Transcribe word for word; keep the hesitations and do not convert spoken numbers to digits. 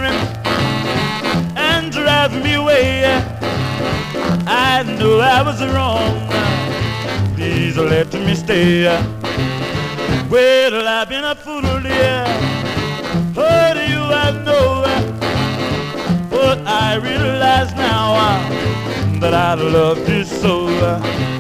bothering and driving me away. I know I was wrong. Please let me stay. Well, I've been a fool, dear. Hurt you, I know. But I realize now that I loved you so.